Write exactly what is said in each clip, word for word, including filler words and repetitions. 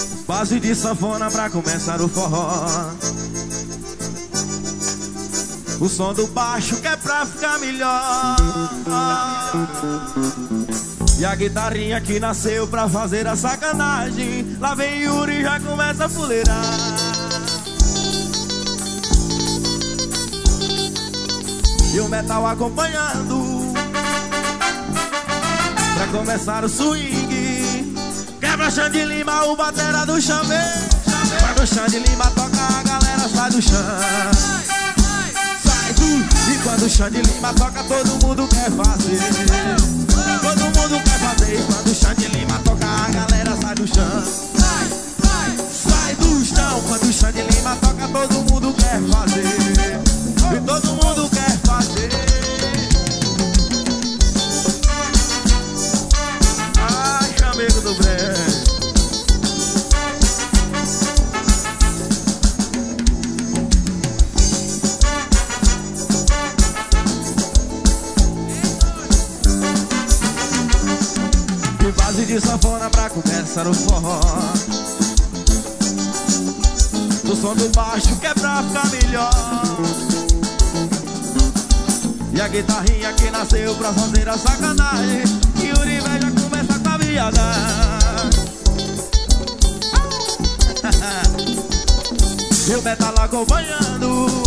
Base de sanfona pra começar o forró. O som do baixo que é pra ficar melhor. E a guitarrinha que nasceu pra fazer a sacanagem. Lá vem Yuri e já começa a fuleirar. E o metal acompanhando pra começar o swing. Quebra Xande Lima, o batera do chamê. Quando o Xande Lima toca, a galera sai do chão. E quando o Xande Lima toca, todo mundo quer fazer. Todo mundo quer fazer. E quando o Xande Lima toca, a galera sai do chão. Sai do chão. Quando o Xande Lima toca, todo mundo quer fazer. E todo mundo quer fazer. Ai, chamego do breve. Base de sanfona pra começar o forró. Do som do baixo que é pra ficar melhor. E a guitarrinha que nasceu pra fazer a sacanagem. E o Uribe já começa com a viadagem. E o metal acompanhando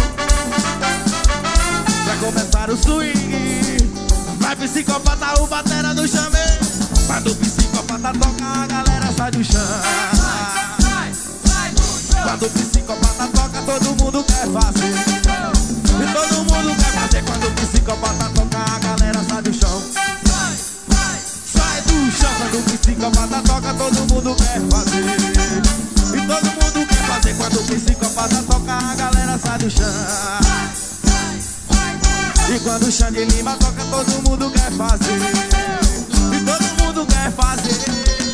pra começar o swing. Vai psicopata, o batera do chamê. Quando o psicopata toca, a galera sai do chão. Quando o psicopata toca, todo mundo quer fazer. E todo mundo quer fazer. Quando o psicopata toca, a galera sai do chão. Sai do chão. Quando o psicopata toca, todo mundo quer fazer. E todo mundo quer fazer. Quando o psicopata toca, a galera sai do chão. E quando o Xande Lima toca, todo mundo quer fazer. E todo mundo quer fazer.